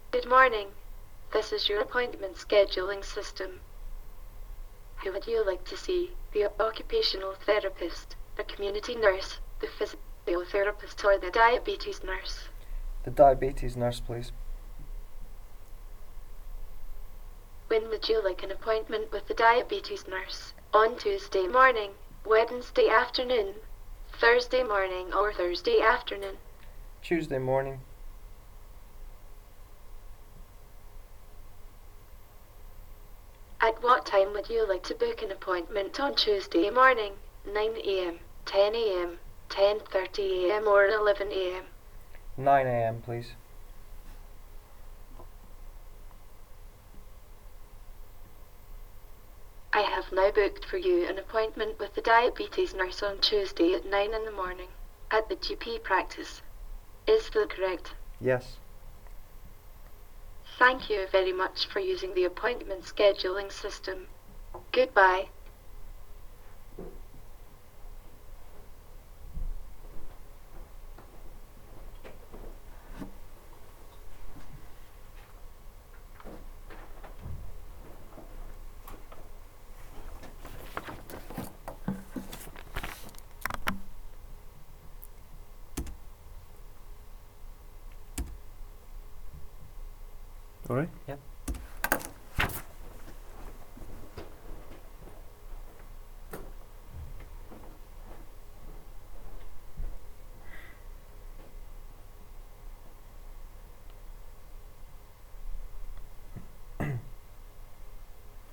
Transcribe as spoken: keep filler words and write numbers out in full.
Good morning. This is your appointment scheduling system. Who would you like to see? The occupational therapist, the community nurse, the physiotherapist, or the diabetes nurse? The diabetes nurse, please. When would you like an appointment with the diabetes nurse? On Tuesday morning, Wednesday afternoon, Thursday morning, or Thursday afternoon? Tuesday morning. At what time would you like to book an appointment on Tuesday morning? nine a m, ten a m, ten thirty a m, or eleven a m? nine a m, please. I have now booked for you an appointment with the diabetes nurse on Tuesday at nine in the morning at the G P practice. Is that correct? Yes. Thank you very much for using the appointment scheduling system. Goodbye. Alright? Yeah.